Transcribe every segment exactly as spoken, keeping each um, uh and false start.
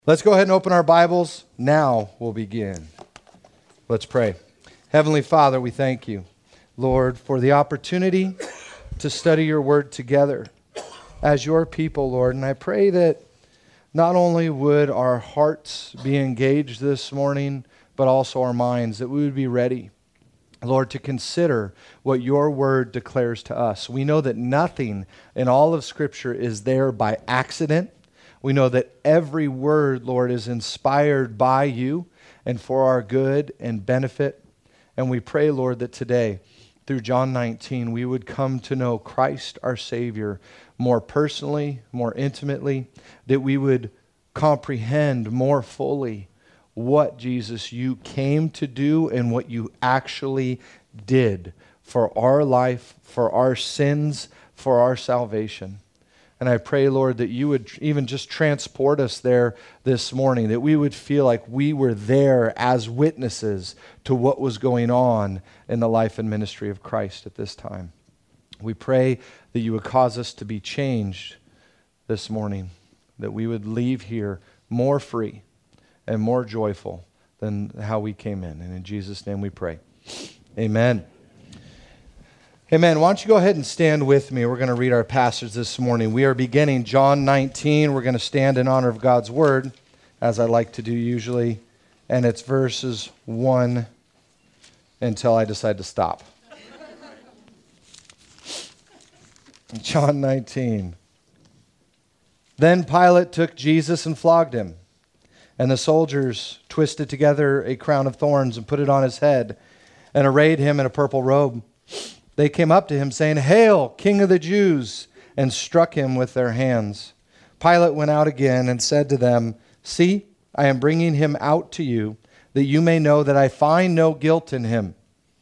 Let's go ahead and open our Bibles. Now we'll begin. Let's pray. Heavenly Father, we thank you, Lord, for the opportunity to study your word together as your people, Lord. And I pray that not only would our hearts be engaged this morning, but also our minds, that we would be ready, Lord, to consider what your word declares to us. We know that nothing in all of Scripture is there by accident. We know that every word, Lord, is inspired by you and for our good and benefit. And we pray, Lord, that today, through John nineteen, we would come to know Christ, our Savior, more personally, more intimately, that we would comprehend more fully what, Jesus, you came to do and what you actually did for our life, for our sins, for our salvation. And I pray, Lord, that you would even just transport us there this morning, that we would feel like we were there as witnesses to what was going on in the life and ministry of Christ at this time. We pray that you would cause us to be changed this morning, that we would leave here more free and more joyful than how we came in. And in Jesus' name we pray. Amen. Amen. Why don't you go ahead and stand with me? We're going to read our passage this morning. We are beginning John nineteen. We're going to stand in honor of God's word, as I like to do usually. And it's verses one until I decide to stop. John nineteen. Then Pilate took Jesus and flogged him. And the soldiers twisted together a crown of thorns and put it on his head and arrayed him in a purple robe. They came up to him saying, "Hail, King of the Jews," and struck him with their hands. Pilate went out again and said to them, "See, I am bringing him out to you, that you may know that I find no guilt in him."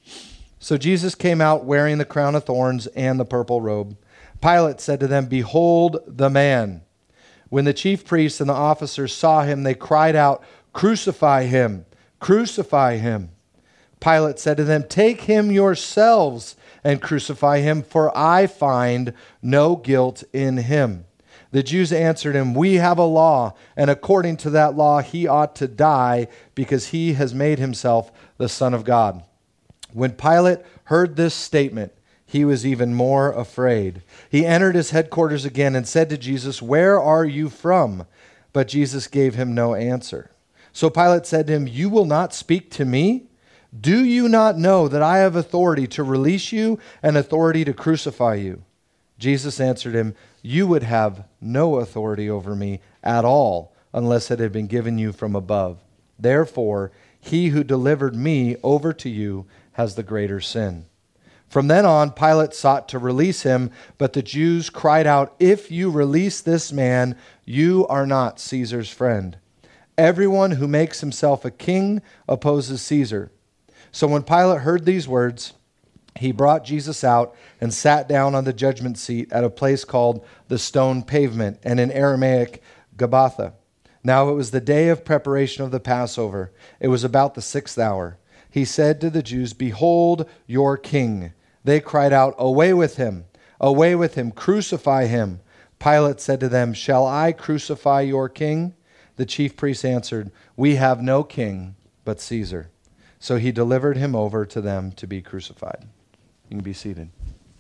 So Jesus came out wearing the crown of thorns and the purple robe. Pilate said to them, "Behold the man." When the chief priests and the officers saw him, they cried out, "Crucify him! Crucify him!" Pilate said to them, "Take him yourselves and crucify him, for I find no guilt in him." The Jews answered him, "We have a law, and according to that law he ought to die, because he has made himself the Son of God." When Pilate heard this statement, he was even more afraid. He entered his headquarters again and said to Jesus, "Where are you from?" But Jesus gave him no answer. So Pilate said to him, "You will not speak to me? Do you not know that I have authority to release you and authority to crucify you?" Jesus answered him, "You would have no authority over me at all unless it had been given you from above. Therefore, he who delivered me over to you has the greater sin." From then on, Pilate sought to release him, but the Jews cried out, "If you release this man, you are not Caesar's friend. Everyone who makes himself a king opposes Caesar." So when Pilate heard these words, he brought Jesus out and sat down on the judgment seat at a place called the Stone Pavement, and in Aramaic, Gabbatha. Now it was the day of preparation of the Passover. It was about the sixth hour. He said to the Jews, "Behold your king." They cried out, "Away with him! Away with him! Crucify him!" Pilate said to them, "Shall I crucify your king?" The chief priests answered, "We have no king but Caesar." So he delivered him over to them to be crucified. You can be seated.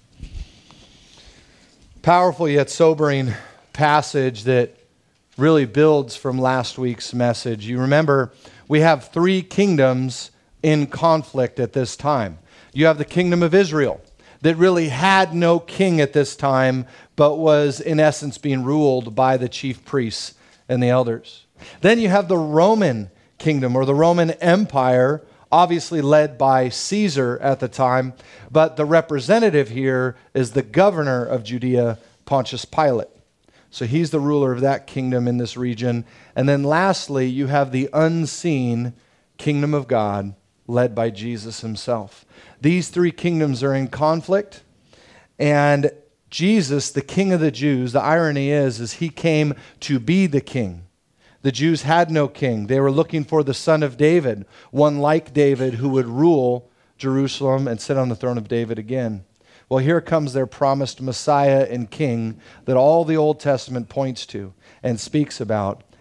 Powerful yet sobering passage that really builds from last week's message. You remember, we have three kingdoms in conflict at this time. You have the kingdom of Israel that really had no king at this time, but was in essence being ruled by the chief priests and the elders. Then you have the Roman kingdom, or the Roman Empire, obviously led by Caesar at the time, but the representative here is the governor of Judea, Pontius Pilate. So he's the ruler of that kingdom in this region. And then lastly, you have the unseen kingdom of God led by Jesus himself. These three kingdoms are in conflict, and Jesus, the King of the Jews, the irony is, is he came to be the king. The Jews had no king. They were looking for the son of David, one like David who would rule Jerusalem and sit on the throne of David again. Well, here comes their promised Messiah and king that all the Old Testament points to and speaks about.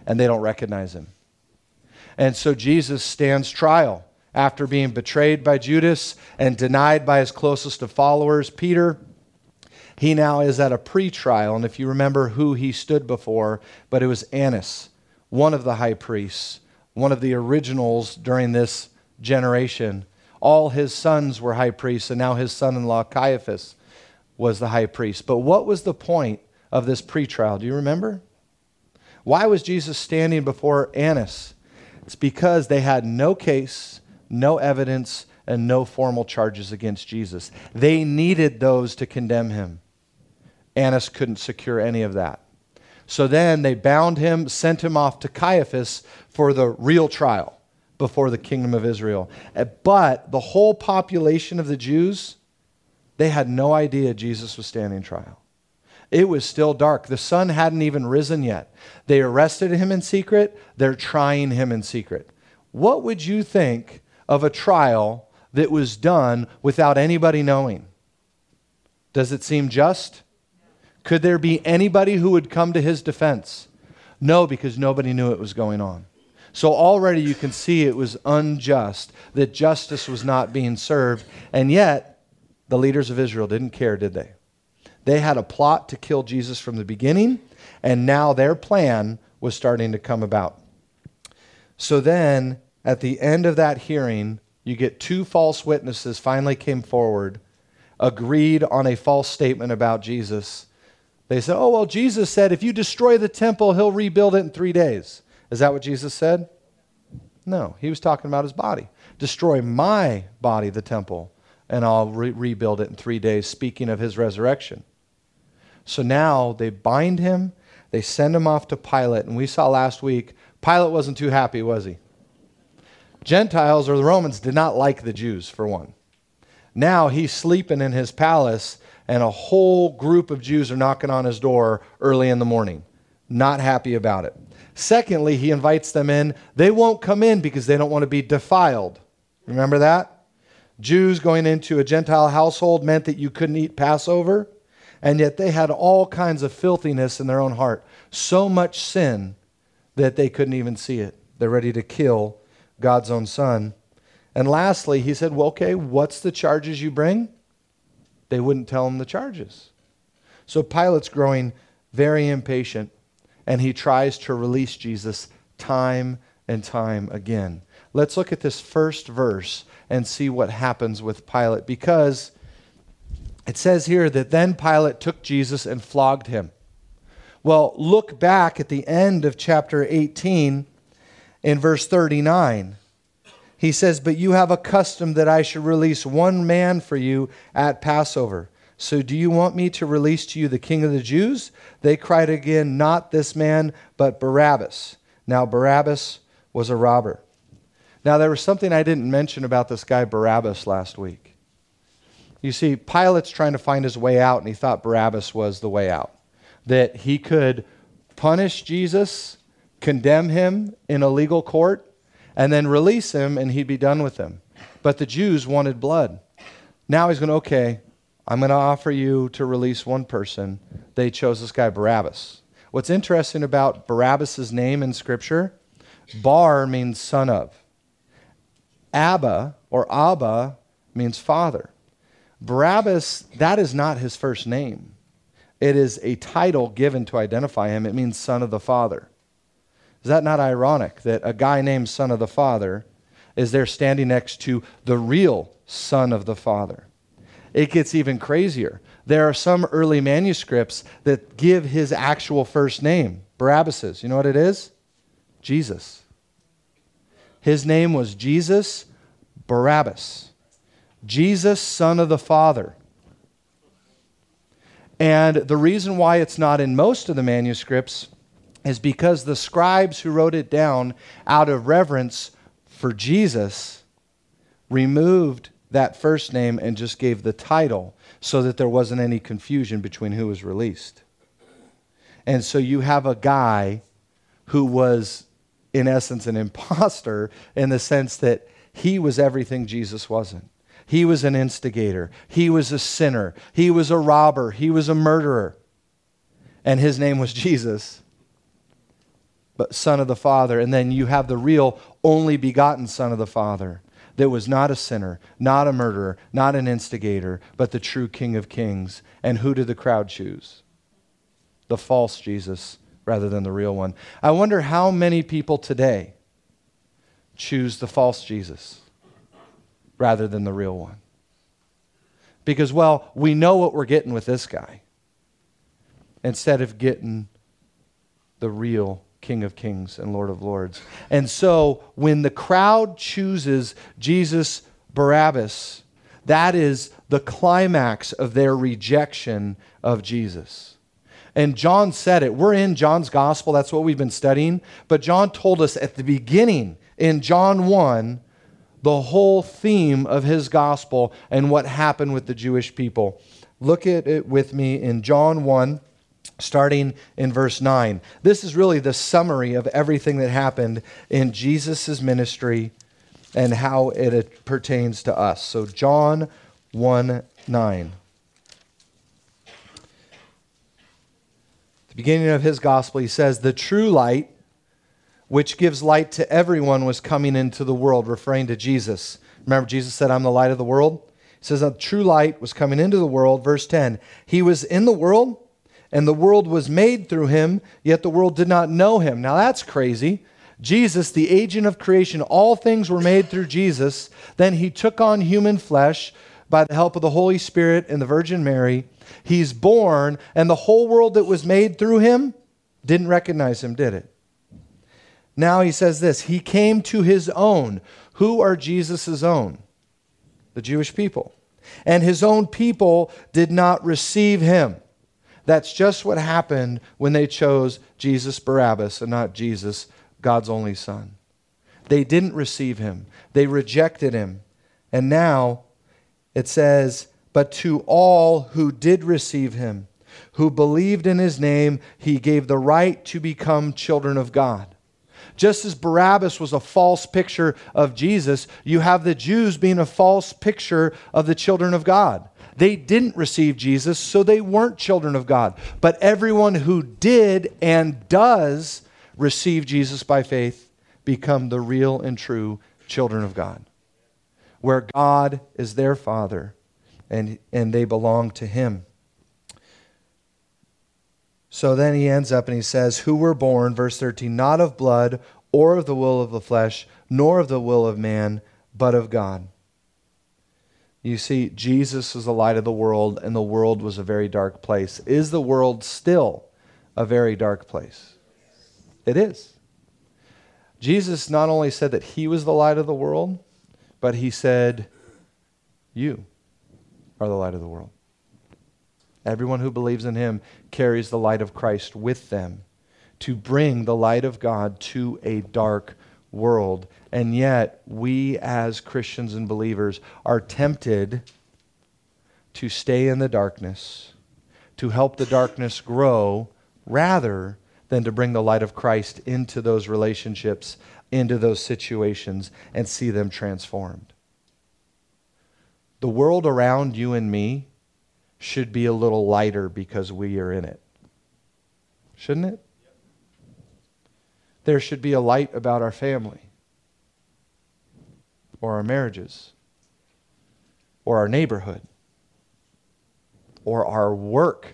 and they don't recognize him. And so Jesus stands trial after being betrayed by Judas and denied by his closest of followers, Peter. He now is at a pre-trial, and if you remember who he stood before, but it was Annas, one of the high priests, one of the originals during this generation. All his sons were high priests, and now his son-in-law Caiaphas was the high priest. But what was the point of this pre-trial? Do you remember? Why was Jesus standing before Annas? It's because they had no case, no evidence, and no formal charges against Jesus. They needed those to condemn him. Annas couldn't secure any of that. So then they bound him, sent him off to Caiaphas for the real trial before the kingdom of Israel. But the whole population of the Jews, they had no idea Jesus was standing trial. It was still dark. The sun hadn't even risen yet. They arrested him in secret. They're trying him in secret. What would you think of a trial that was done without anybody knowing? Does it seem just? Could there be anybody who would come to his defense? No, because nobody knew it was going on. So already you can see it was unjust, that justice was not being served, and yet the leaders of Israel didn't care, did they? They had a plot to kill Jesus from the beginning, and now their plan was starting to come about. So then, at the end of that hearing, you get two false witnesses finally came forward, agreed on a false statement about Jesus. They said, oh, well, Jesus said, if you destroy the temple, he'll rebuild it in three days. Is that what Jesus said? No, he was talking about his body. Destroy my body, the temple, and I'll re- rebuild it in three days, speaking of his resurrection. So now they bind him, they send him off to Pilate, and we saw last week, Pilate wasn't too happy, was he? Gentiles, or the Romans, did not like the Jews, for one. Now he's sleeping in his palace, and a whole group of Jews are knocking on his door early in the morning. Not happy about it. Secondly, he invites them in. They won't come in because they don't want to be defiled. Remember that? Jews going into a Gentile household meant that you couldn't eat Passover, and yet they had all kinds of filthiness in their own heart. So much sin that they couldn't even see it. They're ready to kill God's own son. And lastly, he said, well, okay, what's the charges you bring? They wouldn't tell him the charges. So Pilate's growing very impatient, and he tries to release Jesus time and time again. Let's look at this first verse and see what happens with Pilate, because it says here that then Pilate took Jesus and flogged him. Well, look back at the end of chapter eighteen in verse thirty-nine. He says, but you have a custom that I should release one man for you at Passover. So do you want me to release to you the king of the Jews? They cried again, not this man, but Barabbas. Now Barabbas was a robber. Now there was something I didn't mention about this guy Barabbas last week. You see, Pilate's trying to find his way out, and he thought Barabbas was the way out. That he could punish Jesus, condemn him in a legal court, and then release him, and he'd be done with him. But the Jews wanted blood. Now he's going, okay, I'm going to offer you to release one person. They chose this guy Barabbas. What's interesting about Barabbas' name in Scripture, Bar means son of. Abba, or Abba, means father. Barabbas, that is not his first name. It is a title given to identify him. It means son of the father. Is that not ironic that a guy named son of the father is there standing next to the real son of the father? It gets even crazier. There are some early manuscripts that give his actual first name, Barabbas's. You know what it is? Jesus. His name was Jesus Barabbas. Jesus, son of the Father. And the reason why it's not in most of the manuscripts is because the scribes who wrote it down out of reverence for Jesus removed that first name and just gave the title so that there wasn't any confusion between who was released. And so you have a guy who was, in essence, an imposter in the sense that he was everything Jesus wasn't. He was an instigator. He was a sinner. He was a robber. He was a murderer. And his name was Jesus. but Son of the Father. And then you have the real only begotten Son of the Father that was not a sinner, not a murderer, not an instigator, but the true King of Kings. And who did the crowd choose? The false Jesus rather than the real one. I wonder how many people today choose the false Jesus rather than the real one. Because, well, we know what we're getting with this guy instead of getting the real King of Kings and Lord of Lords. And so when the crowd chooses Jesus Barabbas, that is the climax of their rejection of Jesus. And John said it. We're in John's gospel. That's what we've been studying. But John told us at the beginning in John one, the whole theme of his gospel and what happened with the Jewish people. Look at it with me in John one, starting in verse nine. This is really the summary of everything that happened in Jesus' ministry and how it pertains to us. So John one nine. At the beginning of his gospel, he says, "The true light, which gives light to everyone, was coming into the world," referring to Jesus. Remember, Jesus said, "I'm the light of the world." He says, "The true light was coming into the world." Verse ten, "He was in the world, and the world was made through him, yet the world did not know him." Now that's crazy. Jesus, the agent of creation, all things were made through Jesus. Then he took on human flesh by the help of the Holy Spirit and the Virgin Mary. He's born, and the whole world that was made through him didn't recognize him, did it? Now he says this, he came to his own. Who are Jesus' own? The Jewish people. And his own people did not receive him. That's just what happened when they chose Jesus Barabbas and not Jesus, God's only Son. They didn't receive him. They rejected him. And now it says, "But to all who did receive him, who believed in his name, he gave the right to become children of God." Just as Barabbas was a false picture of Jesus, you have the Jews being a false picture of the children of God. They didn't receive Jesus, so they weren't children of God. But everyone who did and does receive Jesus by faith become the real and true children of God, where God is their Father and, and they belong to him. So then he ends up and he says, "Who were born," verse thirteen, "not of blood or of the will of the flesh, nor of the will of man, but of God." You see, Jesus was the light of the world, and the world was a very dark place. Is the world still a very dark place? It is. Jesus not only said that he was the light of the world, but he said, you are the light of the world. Everyone who believes in him carries the light of Christ with them to bring the light of God to a dark world. And yet, we as Christians and believers are tempted to stay in the darkness, to help the darkness grow, rather than to bring the light of Christ into those relationships, into those situations, and see them transformed. The world around you and me should be a little lighter because we are in it. Shouldn't it? There should be a light about our family, or our marriages, or our neighborhood, or our work,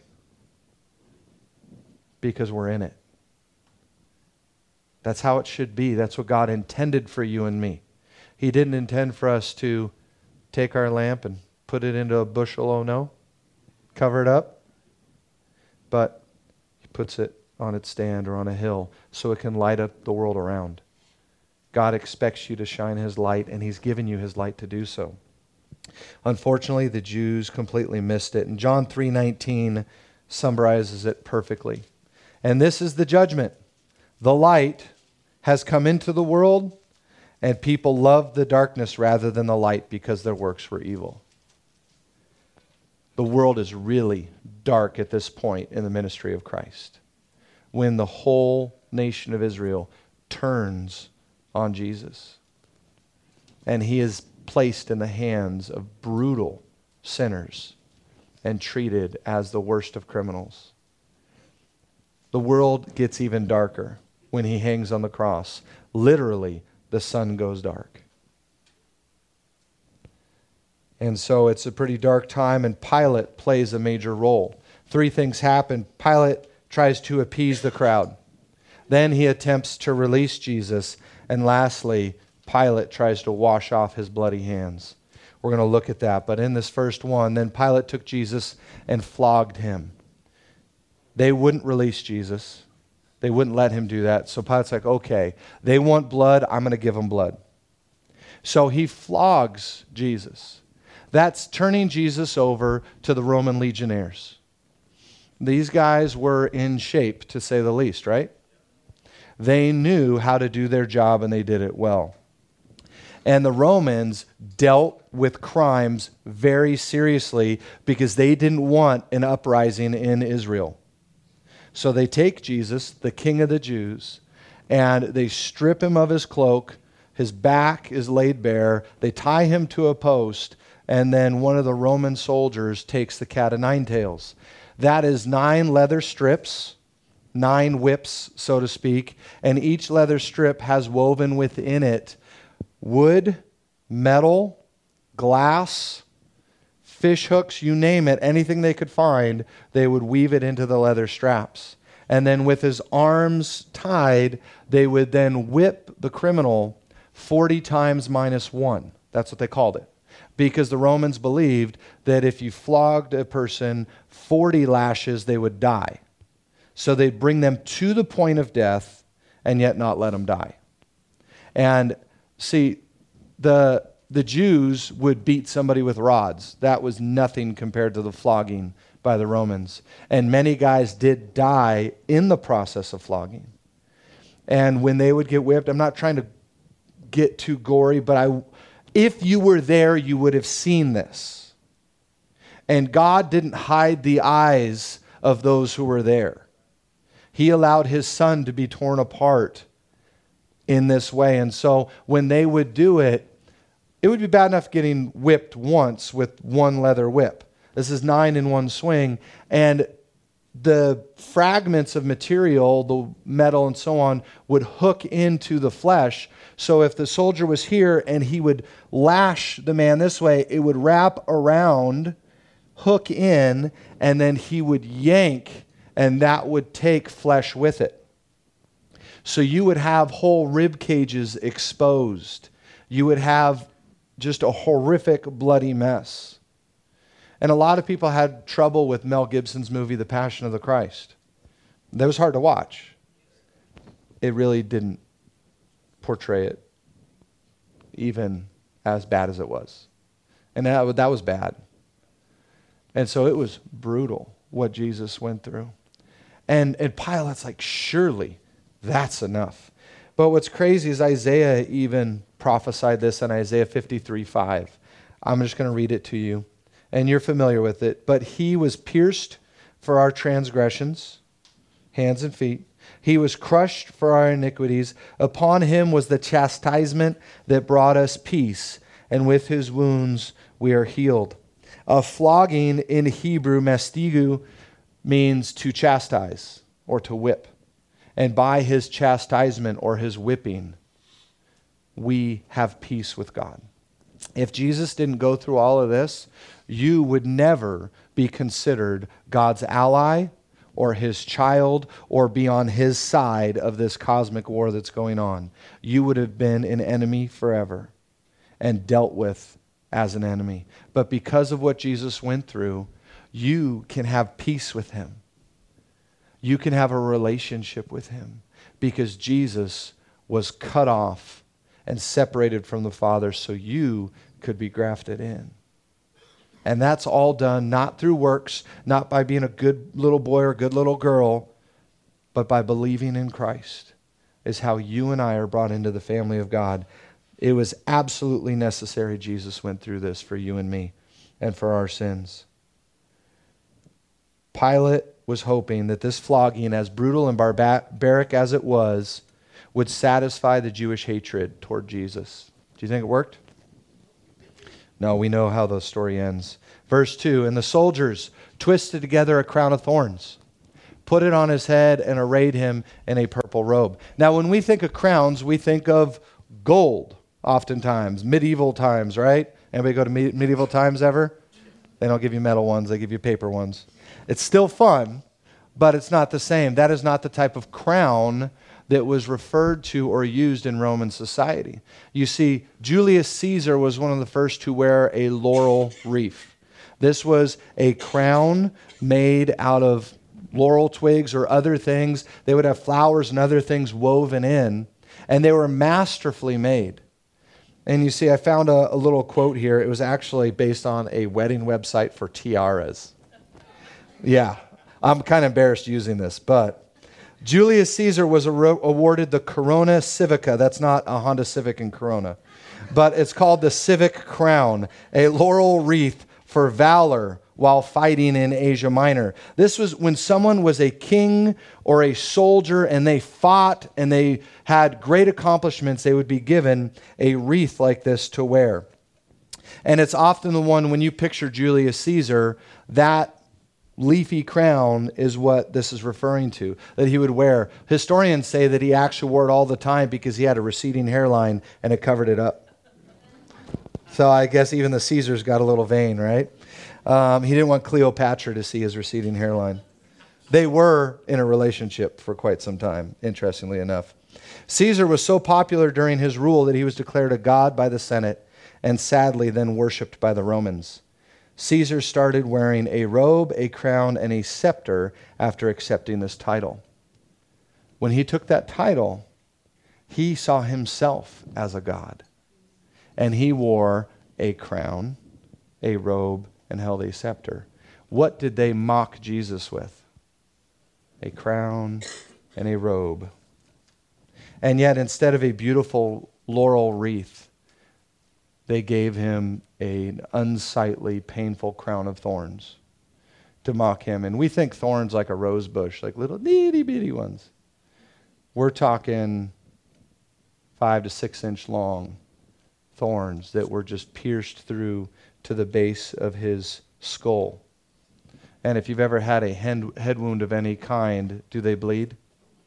because we're in it. That's how it should be. That's what God intended for you and me. He didn't intend for us to take our lamp and put it into a bushel, oh no, cover it up, but he puts it on its stand or on a hill so it can light up the world around. God expects you to shine his light, and he's given you his light to do so. Unfortunately, the Jews completely missed it. And John three nineteen summarizes it perfectly. "And this is the judgment. The light has come into the world, and people loved the darkness rather than the light because their works were evil." The world is really dark at this point in the ministry of Christ, when the whole nation of Israel turns on Jesus. And he is placed in the hands of brutal sinners and treated as the worst of criminals. The world gets even darker when he hangs on the cross. Literally, the sun goes dark. And so it's a pretty dark time, and Pilate plays a major role. Three things happen. Pilate tries to appease the crowd. Then he attempts to release Jesus. And lastly, Pilate tries to wash off his bloody hands. We're going to look at that. But in this first one, then Pilate took Jesus and flogged him. They wouldn't release Jesus. They wouldn't let him do that. So Pilate's like, okay, they want blood, I'm going to give them blood. So he flogs Jesus. That's turning Jesus over to the Roman legionnaires. These guys were in shape, to say the least, right? They knew how to do their job, and they did it well. And the Romans dealt with crimes very seriously because they didn't want an uprising in Israel. So they take Jesus, the King of the Jews, and they strip him of his cloak. His back is laid bare. They tie him to a post, and then one of the Roman soldiers takes the cat of nine tails. That is nine leather strips, nine whips, so to speak, and each leather strip has woven within it wood, metal, glass, fish hooks, you name it, anything they could find, they would weave it into the leather straps. And then with his arms tied, they would then whip the criminal forty times minus one. That's what they called it. Because the Romans believed that if you flogged a person forty lashes, they would die. So they'd bring them to the point of death and yet not let them die. And see, the the Jews would beat somebody with rods. That was nothing compared to the flogging by the Romans. And many guys did die in the process of flogging. And when they would get whipped, I'm not trying to get too gory, but I, if you were there, you would have seen this. And God didn't hide the eyes of those who were there. He allowed his son to be torn apart in this way. And so when they would do it, it would be bad enough getting whipped once with one leather whip. This is nine in one swing. And the fragments of material, the metal and so on, would hook into the flesh. So if the soldier was here and he would lash the man this way, it would wrap around, hook in, and then he would yank, and that would take flesh with it. So you would have whole rib cages exposed. You would have just a horrific, bloody mess. And a lot of people had trouble with Mel Gibson's movie, The Passion of the Christ. That was hard to watch. It really didn't portray it even as bad as it was. And that, that was bad. And so it was brutal what Jesus went through. And, and Pilate's like, surely that's enough. But what's crazy is Isaiah even prophesied this in Isaiah fifty-three five. I'm just going to read it to you. And you're familiar with it. But he was pierced for our transgressions, hands and feet. He was crushed for our iniquities. Upon him was the chastisement that brought us peace. And with his wounds we are healed. A flogging in Hebrew, mastigu, means to chastise or to whip. And by his chastisement or his whipping, we have peace with God. If Jesus didn't go through all of this, you would never be considered God's ally or his child or be on his side of this cosmic war that's going on. You would have been an enemy forever and dealt with as an enemy. But because of what Jesus went through, you can have peace with him. You can have a relationship with him because Jesus was cut off and separated from the Father so you could be grafted in. And that's all done not through works, not by being a good little boy or good little girl, but by believing in Christ is how you and I are brought into the family of God. It was absolutely necessary Jesus went through this for you and me and for our sins. Pilate was hoping that this flogging, as brutal and barbaric as it was, would satisfy the Jewish hatred toward Jesus. Do you think it worked? No, we know how the story ends. Verse two, and the soldiers twisted together a crown of thorns, put it on his head, and arrayed him in a purple robe. Now, when we think of crowns, we think of gold oftentimes, medieval times, right? Anybody go to me- medieval times ever? They don't give you metal ones, they give you paper ones. It's still fun, but it's not the same. That is not the type of crown that was referred to or used in Roman society. You see, Julius Caesar was one of the first to wear a laurel wreath. This was a crown made out of laurel twigs or other things. They would have flowers and other things woven in, and they were masterfully made. And you see, I found a, a little quote here. It was actually based on a wedding website for tiaras. Yeah, I'm kind of embarrassed using this, but Julius Caesar was aro- awarded the Corona Civica. That's not a Honda Civic in Corona, but it's called the Civic Crown, a laurel wreath for valor while fighting in Asia Minor. This was when someone was a king or a soldier and they fought and they had great accomplishments, they would be given a wreath like this to wear. And it's often the one, when you picture Julius Caesar, that leafy crown is what this is referring to, that he would wear. Historians say that he actually wore it all the time because he had a receding hairline and it covered it up. So I guess even the Caesars got a little vain, right? Um, he didn't want Cleopatra to see his receding hairline. They were in a relationship for quite some time, interestingly enough. Caesar was so popular during his rule that he was declared a god by the Senate and sadly then worshipped by the Romans. Caesar started wearing a robe, a crown, and a scepter after accepting this title. When he took that title, he saw himself as a god. And he wore a crown, a robe, and held a scepter. What did they mock Jesus with? A crown and a robe. And yet, instead of a beautiful laurel wreath, they gave him an unsightly, painful crown of thorns to mock him. And we think thorns like a rose bush, like little itty bitty ones. We're talking five to six inch long thorns that were just pierced through to the base of his skull. And if you've ever had a head wound of any kind, do they bleed?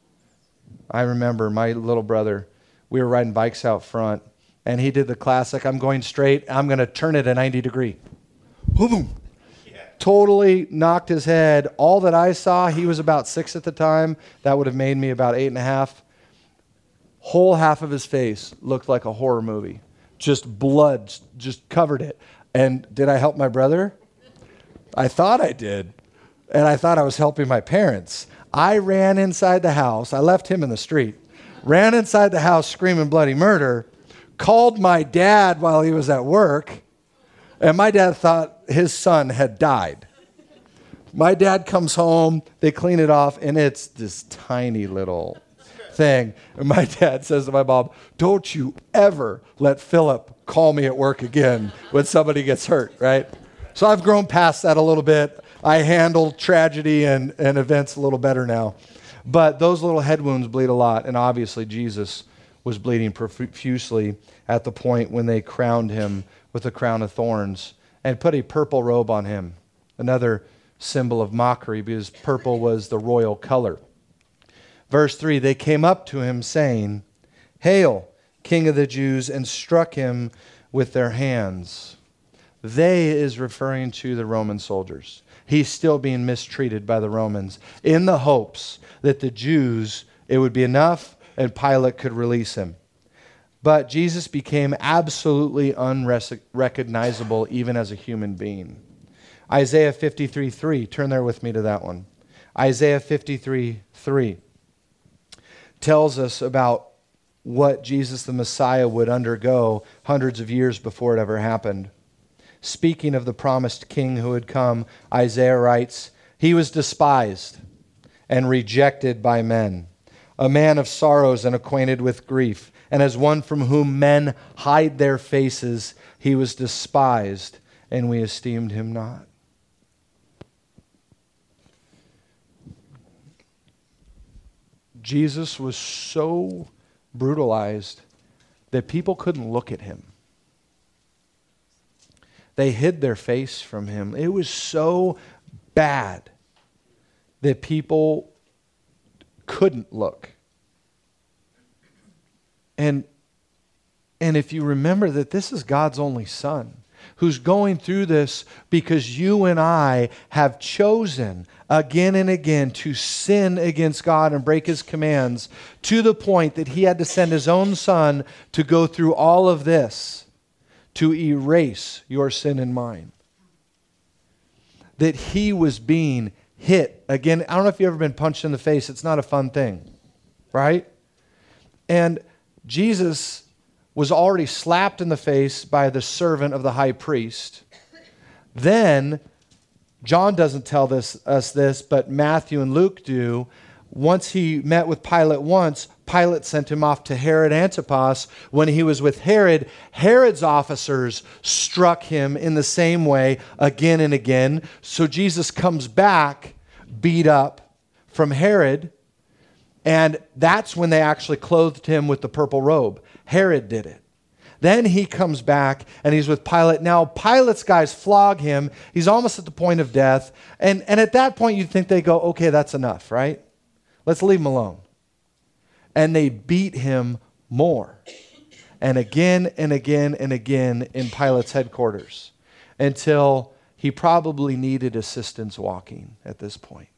I remember my little brother, we were riding bikes out front, and he did the classic, I'm going straight, I'm going to turn it a ninety degree. Boom. Yeah. Totally knocked his head. All that I saw, he was about six at the time. That would have made me about eight and a half. Whole half of his face looked like a horror movie. Just blood just covered it. And did I help my brother? I thought I did. And I thought I was helping my parents. I ran inside the house. I left him in the street. Ran inside the house screaming bloody murder. Called my dad while he was at work. And my dad thought his son had died. My dad comes home. They clean it off. And it's this tiny little thing. And my dad says to my mom, don't you ever let Philip call me at work again when somebody gets hurt, right? So I've grown past that a little bit. I handle tragedy and, and events a little better now. But those little head wounds bleed a lot. And obviously Jesus was bleeding profusely at the point when they crowned him with a crown of thorns and put a purple robe on him. Another symbol of mockery because purple was the royal color. Verse three, they came up to him saying, Hail, King of the Jews, and struck him with their hands. They is referring to the Roman soldiers. He's still being mistreated by the Romans in the hopes that the Jews, it would be enough and Pilate could release him. But Jesus became absolutely unrecognizable even as a human being. Isaiah fifty-three three, turn there with me to that one. Isaiah fifty-three three. Tells us about what Jesus the Messiah would undergo hundreds of years before it ever happened. Speaking of the promised king who would come, Isaiah writes, He was despised and rejected by men, a man of sorrows and acquainted with grief, and as one from whom men hide their faces, he was despised, and we esteemed him not. Jesus was so brutalized that people couldn't look at him. They hid their face from him. It was so bad that people couldn't look. And, and if you remember that this is God's only Son, who's going through this because you and I have chosen again and again to sin against God and break His commands to the point that He had to send His own Son to go through all of this to erase your sin and mine. That He was being hit. Again, I don't know if you've ever been punched in the face. It's not a fun thing, right? And Jesus was already slapped in the face by the servant of the high priest. Then, John doesn't tell this, us this, but Matthew and Luke do. Once he met with Pilate once, Pilate sent him off to Herod Antipas. When he was with Herod, Herod's officers struck him in the same way again and again. So Jesus comes back beat up from Herod, and that's when they actually clothed him with the purple robe. Herod did it. Then he comes back and he's with Pilate. Now Pilate's guys flog him. He's almost at the point of death. And, and at that point you'd think they go, okay, that's enough, right? Let's leave him alone. And they beat him more. And again and again and again in Pilate's headquarters until he probably needed assistance walking at this point.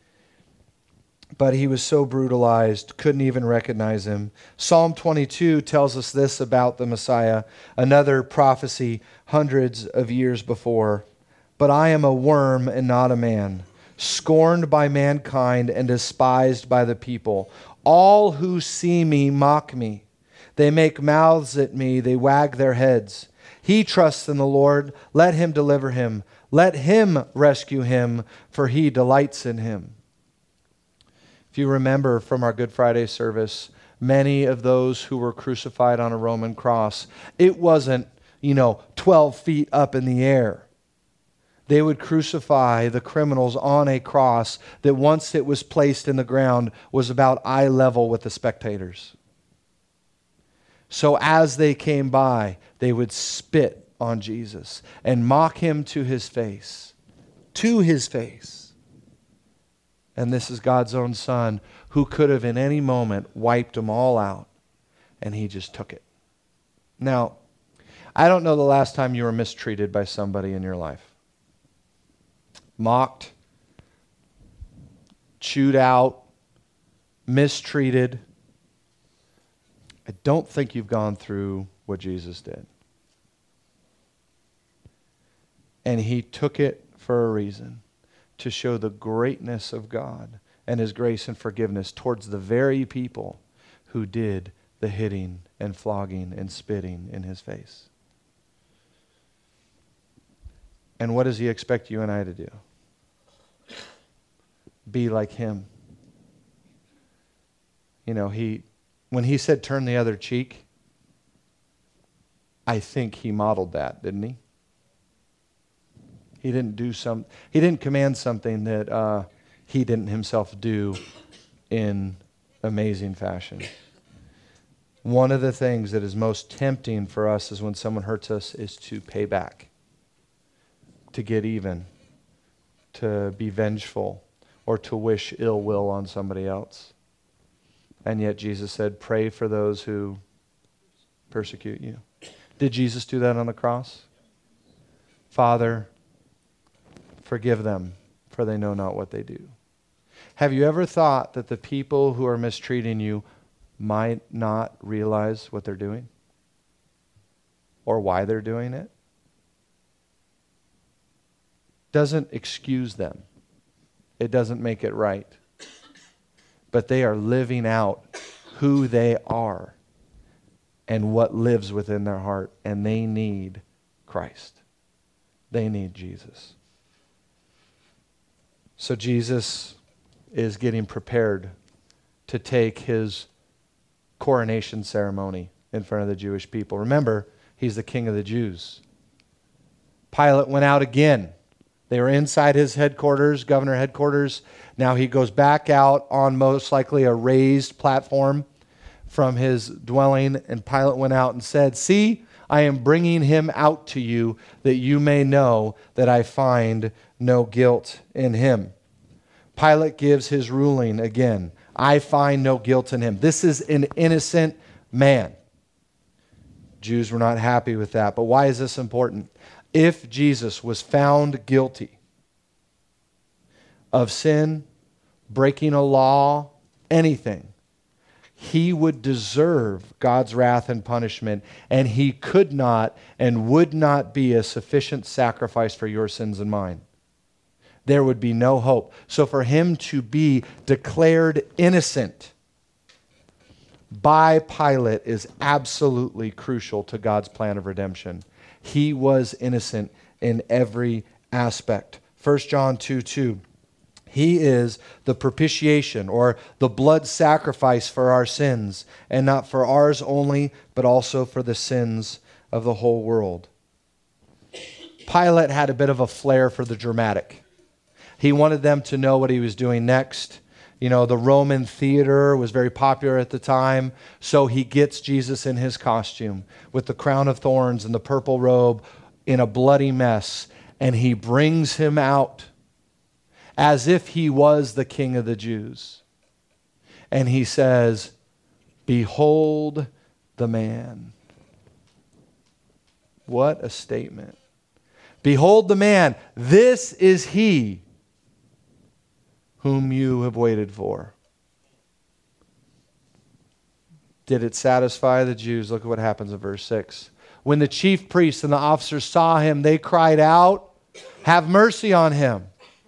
But he was so brutalized, couldn't even recognize him. Psalm twenty-two tells us this about the Messiah, another prophecy hundreds of years before. But I am a worm and not a man, scorned by mankind and despised by the people. All who see me mock me. They make mouths at me, they wag their heads. He trusts in the Lord, let him deliver him. Let him rescue him, for he delights in him. If you remember from our Good Friday service, many of those who were crucified on a Roman cross, it wasn't, you know, twelve feet up in the air. They would crucify the criminals on a cross that once it was placed in the ground was about eye level with the spectators. So as they came by, they would spit on Jesus and mock him to his face, to his face. And this is God's own Son who could have in any moment wiped them all out, and he just took it. Now, I don't know the last time you were mistreated by somebody in your life. Mocked, chewed out, mistreated. I don't think you've gone through what Jesus did. And he took it for a reason, to show the greatness of God and his grace and forgiveness towards the very people who did the hitting and flogging and spitting in his face. And what does he expect you and I to do? Be like him. You know, he when he said turn the other cheek, I think he modeled that, didn't he? He didn't do some. He didn't command something that uh, he didn't himself do in amazing fashion. One of the things that is most tempting for us is when someone hurts us is to pay back, to get even, to be vengeful, or to wish ill will on somebody else. And yet Jesus said, "Pray for those who persecute you." Did Jesus do that on the cross? Father, forgive them, for they know not what they do. Have you ever thought that the people who are mistreating you might not realize what they're doing? Or why they're doing it? Doesn't excuse them. It doesn't make it right. But they are living out who they are and what lives within their heart. And they need Christ. They need Jesus. So Jesus is getting prepared to take his coronation ceremony in front of the Jewish people. Remember, he's the king of the Jews. Pilate went out again. They were inside his headquarters, governor headquarters. Now he goes back out on most likely a raised platform from his dwelling, and Pilate went out and said, "See, I am bringing him out to you that you may know that I find no guilt in him." Pilate gives his ruling again. I find no guilt in him. This is an innocent man. Jews were not happy with that. But why is this important? If Jesus was found guilty of sin, breaking a law, anything, he would deserve God's wrath and punishment, and he could not and would not be a sufficient sacrifice for your sins and mine. There would be no hope. So for him to be declared innocent by Pilate is absolutely crucial to God's plan of redemption. He was innocent in every aspect. First John two two. He is the propitiation, or the blood sacrifice for our sins, and not for ours only, but also for the sins of the whole world. Pilate had a bit of a flair for the dramatic. He wanted them to know what he was doing next. You know, the Roman theater was very popular at the time, so he gets Jesus in his costume with the crown of thorns and the purple robe in a bloody mess, and he brings him out as if he was the king of the Jews. And he says, "Behold the man." What a statement. Behold the man. This is he whom you have waited for. Did it satisfy the Jews? Look at what happens in verse six. When the chief priests and the officers saw him, they cried out, "Have mercy on him."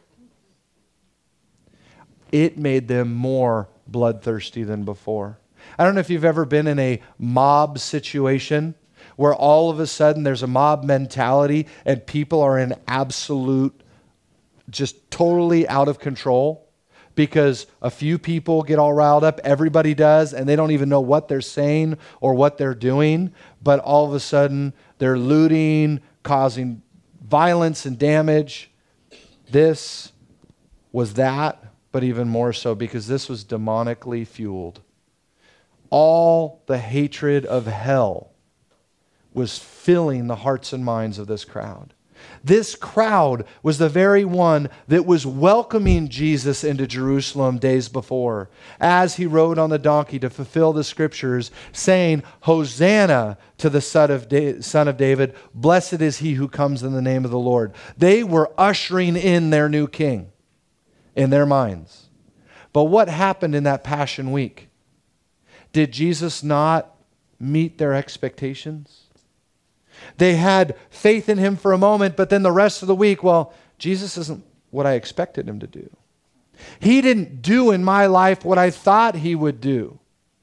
It made them more bloodthirsty than before. I don't know if you've ever been in a mob situation where all of a sudden there's a mob mentality and people are in absolute, just totally out of control because a few people get all riled up, everybody does, and they don't even know what they're saying or what they're doing, but all of a sudden they're looting, causing violence and damage. This was that. But even more so because this was demonically fueled. All the hatred of hell was filling the hearts and minds of this crowd. This crowd was the very one that was welcoming Jesus into Jerusalem days before, as he rode on the donkey to fulfill the scriptures, saying, "Hosanna to the Son of, da- Son of David. Blessed is he who comes in the name of the Lord." They were ushering in their new king in their minds. But what happened in that Passion Week? Did Jesus not meet their expectations? They had faith in him for a moment, but then the rest of the week, well, Jesus isn't what I expected him to do. He didn't do in my life what I thought he would do.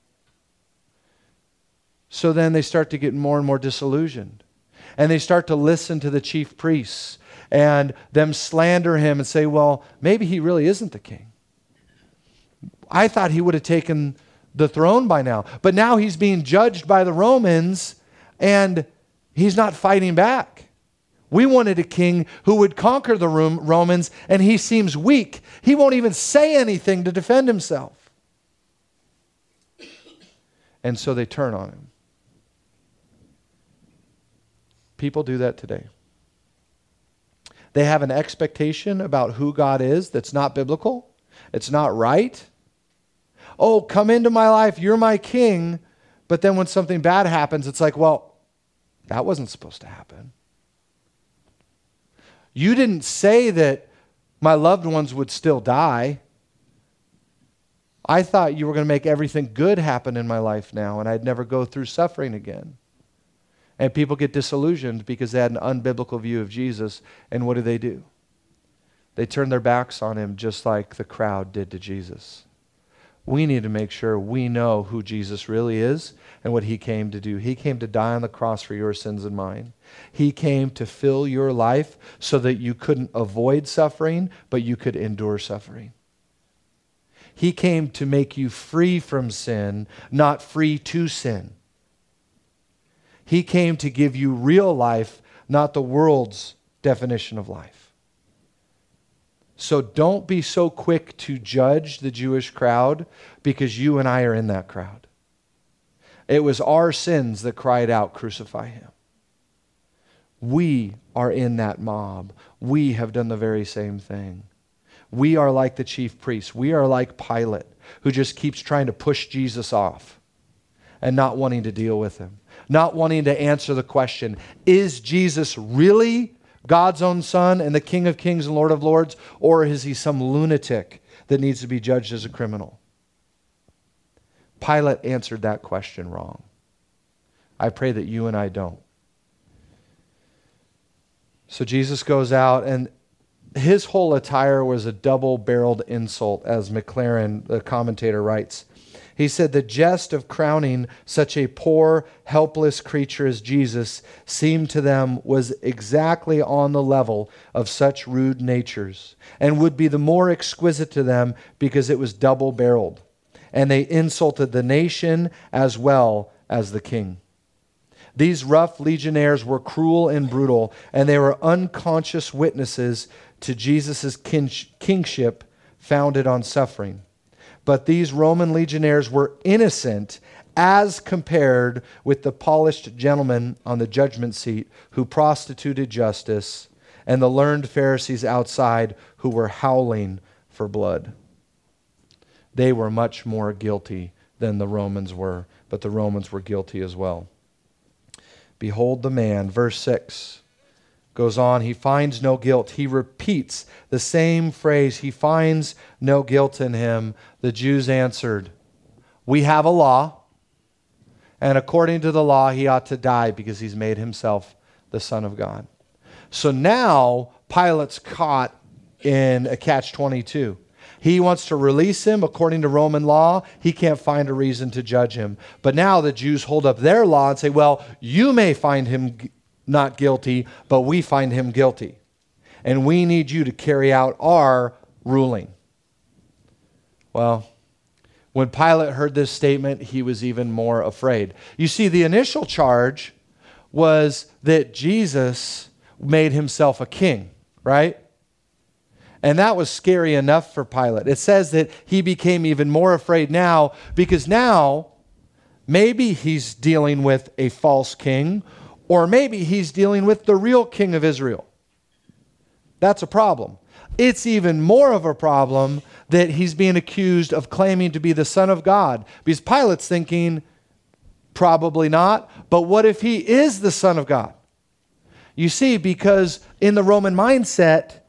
So then they start to get more and more disillusioned. And they start to listen to the chief priests and them slander him and say, well, maybe he really isn't the king. I thought he would have taken the throne by now. But now he's being judged by the Romans and he's not fighting back. We wanted a king who would conquer the Romans, and he seems weak. He won't even say anything to defend himself. And so they turn on him. People do that today. They have an expectation about who God is that's not biblical. It's not right. Oh, come into my life. You're my king. But then when something bad happens, it's like, well, that wasn't supposed to happen. You didn't say that my loved ones would still die. I thought you were going to make everything good happen in my life now, and I'd never go through suffering again. And people get disillusioned because they had an unbiblical view of Jesus. And what do they do? They turn their backs on him just like the crowd did to Jesus. We need to make sure we know who Jesus really is and what he came to do. He came to die on the cross for your sins and mine. He came to fill your life so that you couldn't avoid suffering, but you could endure suffering. He came to make you free from sin, not free to sin. He came to give you real life, not the world's definition of life. So don't be so quick to judge the Jewish crowd because you and I are in that crowd. It was our sins that cried out, "Crucify him." We are in that mob. We have done the very same thing. We are like the chief priests. We are like Pilate, who just keeps trying to push Jesus off and not wanting to deal with him, not wanting to answer the question, is Jesus really God's own son and the King of Kings and Lord of Lords, or is he some lunatic that needs to be judged as a criminal? Pilate answered that question wrong. I pray that you and I don't. So Jesus goes out, and his whole attire was a double-barreled insult, as McLaren, the commentator, writes. He said the jest of crowning such a poor, helpless creature as Jesus seemed to them was exactly on the level of such rude natures, and would be the more exquisite to them because it was double-barreled. And they insulted the nation as well as the king. These rough legionnaires were cruel and brutal, and they were unconscious witnesses to Jesus' kin- kingship founded on suffering. But these Roman legionnaires were innocent as compared with the polished gentlemen on the judgment seat who prostituted justice, and the learned Pharisees outside who were howling for blood. They were much more guilty than the Romans were, but the Romans were guilty as well. Behold the man, verse six goes on, he finds no guilt. He repeats the same phrase, he finds no guilt in him. The Jews answered, we have a law, and according to the law he ought to die because he's made himself the Son of God. So now Pilate's caught in a catch twenty-two. He wants to release him according to Roman law. He can't find a reason to judge him. But now the Jews hold up their law and say, well, you may find him not guilty, but we find him guilty. And we need you to carry out our ruling. Well, when Pilate heard this statement, he was even more afraid. You see, the initial charge was that Jesus made himself a king, right? And that was scary enough for Pilate. It says that he became even more afraid now because now maybe he's dealing with a false king, or maybe he's dealing with the real king of Israel. That's a problem. It's even more of a problem that he's being accused of claiming to be the Son of God, because Pilate's thinking, probably not, but what if he is the Son of God? You see, because in the Roman mindset,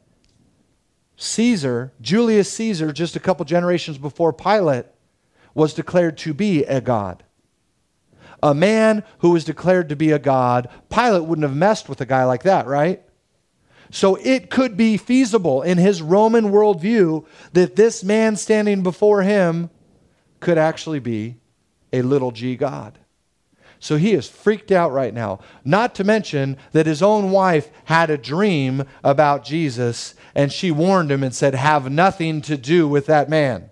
Caesar, Julius Caesar, just a couple generations before Pilate, was declared to be a god. A man who was declared to be a god, Pilate wouldn't have messed with a guy like that, right? So it could be feasible in his Roman worldview that this man standing before him could actually be a little g god. So he is freaked out right now. Not to mention that his own wife had a dream about Jesus, and she warned him and said, have nothing to do with that man.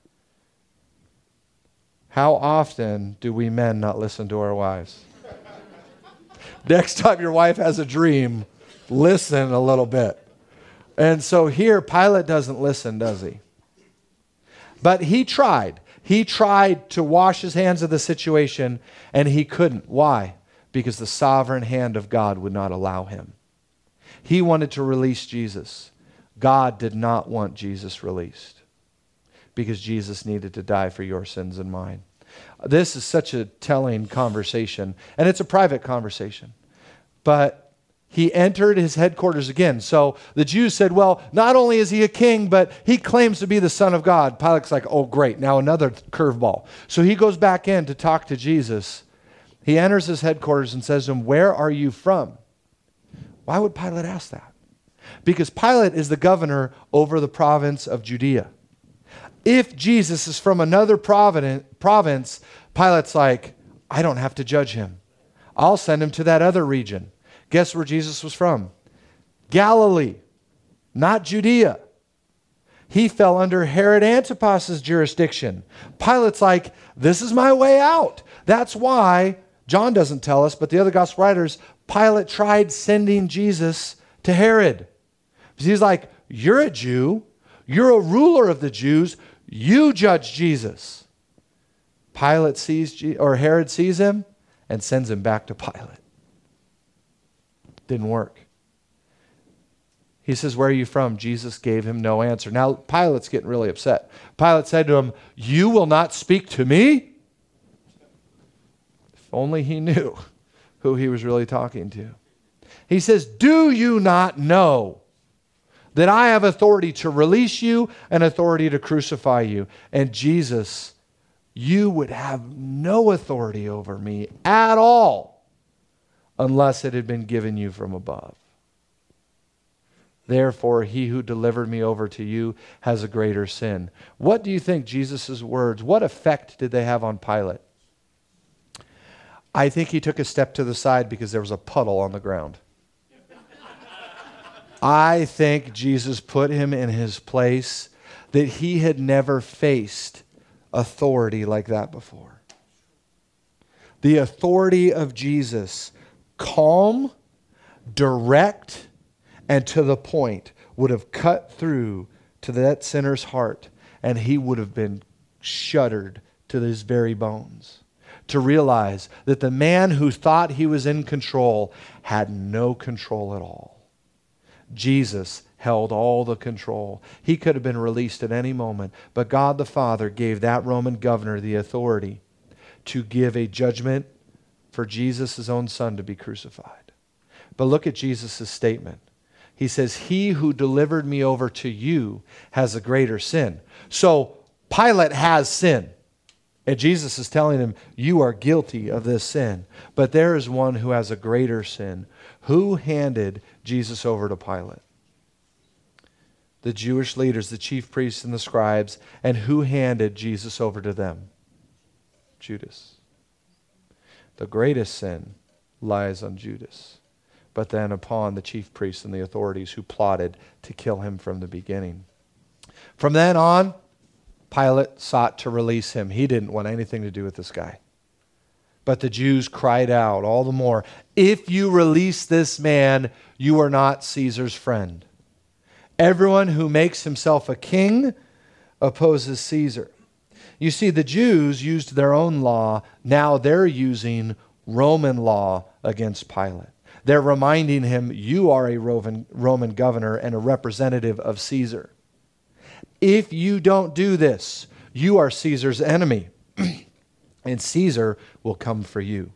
How often do we men not listen to our wives? Next time your wife has a dream, listen a little bit. And so here, Pilate doesn't listen, does he? But he tried. He tried to wash his hands of the situation, and he couldn't. Why? Because the sovereign hand of God would not allow him. He wanted to release Jesus. God did not want Jesus released, because Jesus needed to die for your sins and mine. This is such a telling conversation, and it's a private conversation. But he entered his headquarters again. So the Jews said, well, not only is he a king, but he claims to be the Son of God. Pilate's like, oh, great, now another curveball. So he goes back in to talk to Jesus. He enters his headquarters and says to him, where are you from? Why would Pilate ask that? Because Pilate is the governor over the province of Judea. If Jesus is from another province, Pilate's like, I don't have to judge him. I'll send him to that other region. Guess where Jesus was from? Galilee, not Judea. He fell under Herod Antipas's jurisdiction. Pilate's like, this is my way out. That's why, John doesn't tell us, but the other gospel writers, Pilate tried sending Jesus to Herod. He's like, you're a Jew. You're a ruler of the Jews. You judge Jesus. Pilate sees, Je- or Herod sees him and sends him back to Pilate. Didn't work. He says, where are you from? Jesus gave him no answer. Now, Pilate's getting really upset. Pilate said to him, you will not speak to me? If only he knew who he was really talking to. He says, do you not know that I have authority to release you and authority to crucify you? And Jesus, you would have no authority over me at all unless it had been given you from above. Therefore, he who delivered me over to you has a greater sin. What do you think Jesus' words, what effect did they have on Pilate? I think he took a step to the side because there was a puddle on the ground. I think Jesus put him in his place, that he had never faced authority like that before. The authority of Jesus, calm, direct, and to the point, would have cut through to that sinner's heart, and he would have been shuddered to his very bones to realize that the man who thought he was in control had no control at all. Jesus held all the control. He could have been released at any moment, but God the Father gave that Roman governor the authority to give a judgment for Jesus' own son to be crucified. But look at Jesus' statement. He says, he who delivered me over to you has a greater sin. So Pilate has sin. And Jesus is telling him, you are guilty of this sin. But there is one who has a greater sin. Who handed Jesus over to Pilate? The Jewish leaders, the chief priests and the scribes. And who handed Jesus over to them? Judas. The greatest sin lies on Judas, but then upon the chief priests and the authorities who plotted to kill him from the beginning. From then on, Pilate sought to release him. He didn't want anything to do with this guy. But the Jews cried out all the more, if you release this man, you are not Caesar's friend. Everyone who makes himself a king opposes Caesar. You see, the Jews used their own law. Now they're using Roman law against Pilate. They're reminding him, you are a Roman, Roman governor and a representative of Caesar. If you don't do this, you are Caesar's enemy, and Caesar will come for you.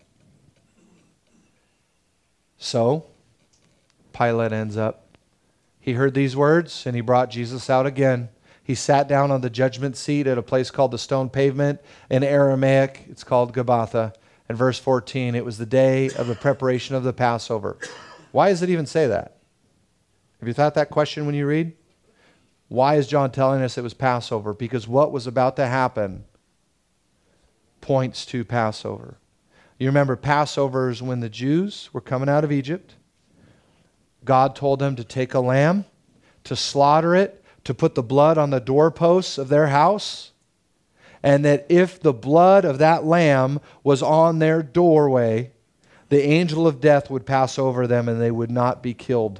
So, Pilate ends up, he heard these words, and he brought Jesus out again. He sat down on the judgment seat at a place called the Stone Pavement. In Aramaic, it's called Gabbatha. And verse fourteen, it was the day of the preparation of the Passover. Why does it even say that? Have you thought that question when you read? Why is John telling us it was Passover? Because what was about to happen points to Passover. You remember Passover is when the Jews were coming out of Egypt. God told them to take a lamb, to slaughter it, to put the blood on the doorposts of their house, and that if the blood of that lamb was on their doorway, the angel of death would pass over them and they would not be killed.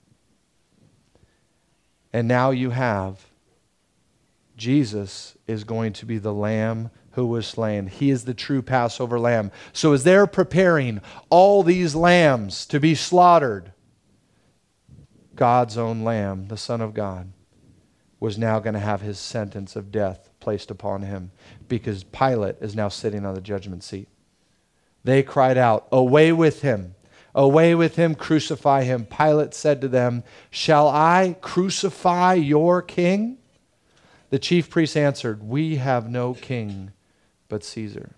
And now you have Jesus is going to be the lamb who was slain. He is the true Passover lamb. So as they're preparing all these lambs to be slaughtered, God's own lamb, the Son of God, was now going to have his sentence of death placed upon him because Pilate is now sitting on the judgment seat. They cried out, away with him, away with him, crucify him. Pilate said to them, shall I crucify your king? The chief priests answered, we have no king but Caesar.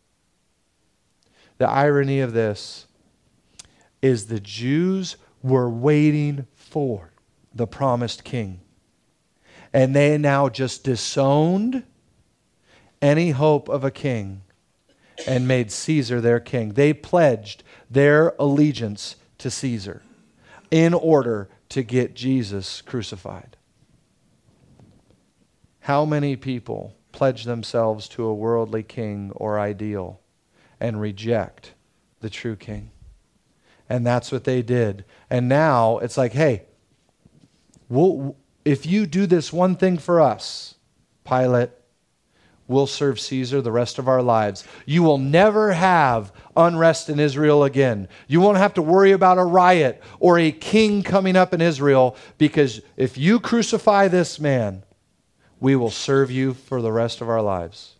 The irony of this is the Jews were waiting for the promised king. And they now just disowned any hope of a king and made Caesar their king. They pledged their allegiance to Caesar in order to get Jesus crucified. How many people pledge themselves to a worldly king or ideal and reject the true king? And that's what they did. And now it's like, hey, we'll... if you do this one thing for us, Pilate, we'll serve Caesar the rest of our lives. You will never have unrest in Israel again. You won't have to worry about a riot or a king coming up in Israel, because if you crucify this man, we will serve you for the rest of our lives.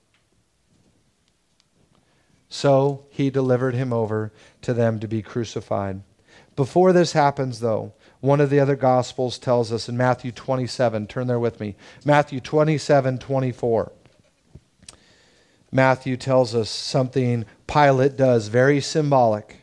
So he delivered him over to them to be crucified. Before this happens, though, one of the other Gospels tells us in Matthew twenty-seven, turn there with me, Matthew twenty-seven, twenty-four. Matthew tells us something Pilate does, very symbolic,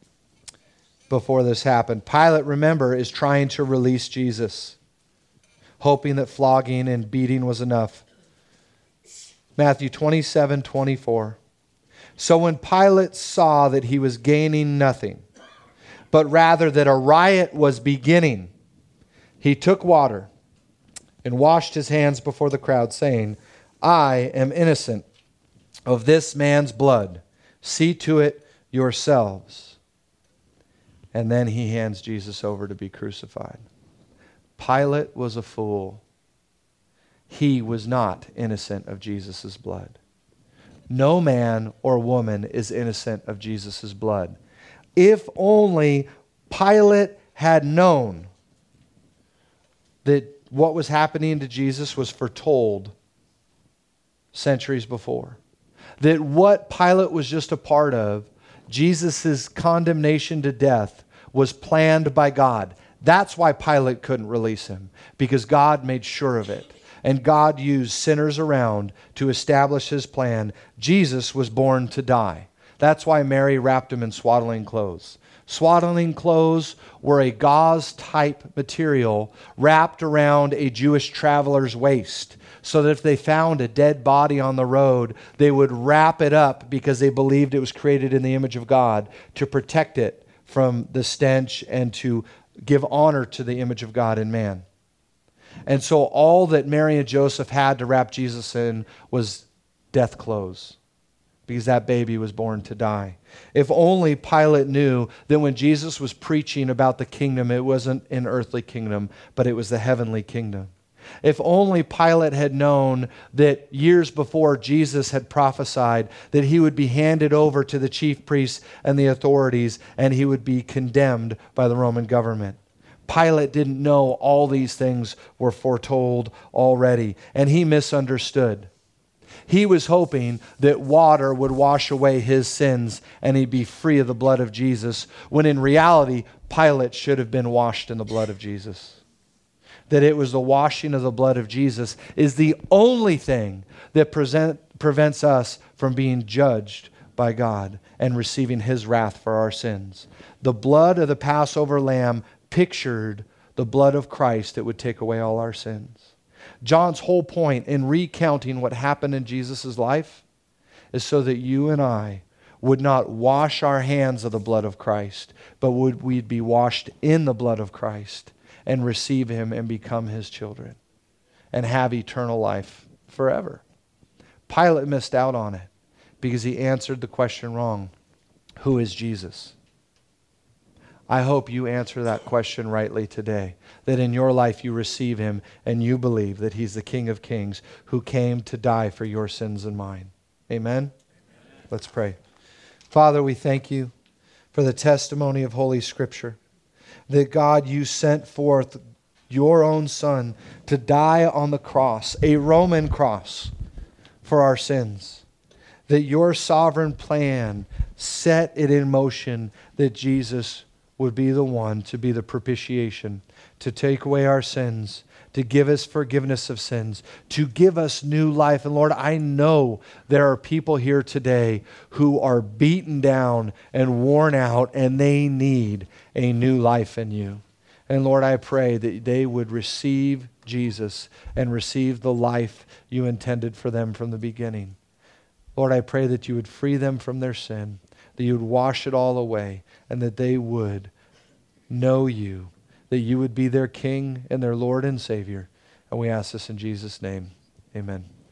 before this happened. Pilate, remember, is trying to release Jesus, hoping that flogging and beating was enough. Matthew twenty-seven, twenty-four. So when Pilate saw that he was gaining nothing, but rather that a riot was beginning, he took water and washed his hands before the crowd, saying, I am innocent of this man's blood. See to it yourselves. And then he hands Jesus over to be crucified. Pilate was a fool. He was not innocent of Jesus' blood. No man or woman is innocent of Jesus' blood. If only Pilate had known that what was happening to Jesus was foretold centuries before. That what Pilate was just a part of, Jesus' condemnation to death, was planned by God. That's why Pilate couldn't release him, because God made sure of it. And God used sinners around to establish his plan. Jesus was born to die. That's why Mary wrapped him in swaddling clothes. Swaddling clothes were a gauze-type material wrapped around a Jewish traveler's waist, so that if they found a dead body on the road, they would wrap it up because they believed it was created in the image of God, to protect it from the stench and to give honor to the image of God in man. And so all that Mary and Joseph had to wrap Jesus in was death clothes, because that baby was born to die. If only Pilate knew that when Jesus was preaching about the kingdom, it wasn't an earthly kingdom, but it was the heavenly kingdom. If only Pilate had known that years before Jesus had prophesied that he would be handed over to the chief priests and the authorities, and he would be condemned by the Roman government. Pilate didn't know all these things were foretold already, and he misunderstood. He was hoping that water would wash away his sins and he'd be free of the blood of Jesus, when in reality, Pilate should have been washed in the blood of Jesus. That it was the washing of the blood of Jesus is the only thing that present, prevents us from being judged by God and receiving his wrath for our sins. The blood of the Passover lamb pictured the blood of Christ that would take away all our sins. John's whole point in recounting what happened in Jesus' life is so that you and I would not wash our hands of the blood of Christ, but would we'd be washed in the blood of Christ and receive him and become his children and have eternal life forever. Pilate missed out on it because he answered the question wrong. Who is Jesus? I hope you answer that question rightly today, that in your life you receive him and you believe that he's the King of Kings who came to die for your sins and mine. Amen? Amen. Let's pray. Father, we thank you for the testimony of Holy Scripture, that God, you sent forth your own Son to die on the cross, a Roman cross, for our sins, that your sovereign plan set it in motion that Jesus would be the one to be the propitiation, to take away our sins, to give us forgiveness of sins, to give us new life. And Lord, I know there are people here today who are beaten down and worn out, and they need a new life in you. And Lord, I pray that they would receive Jesus and receive the life you intended for them from the beginning. Lord, I pray that you would free them from their sin, that you would wash it all away, and that they would know you, that you would be their King and their Lord and Savior. And we ask this in Jesus' name. Amen.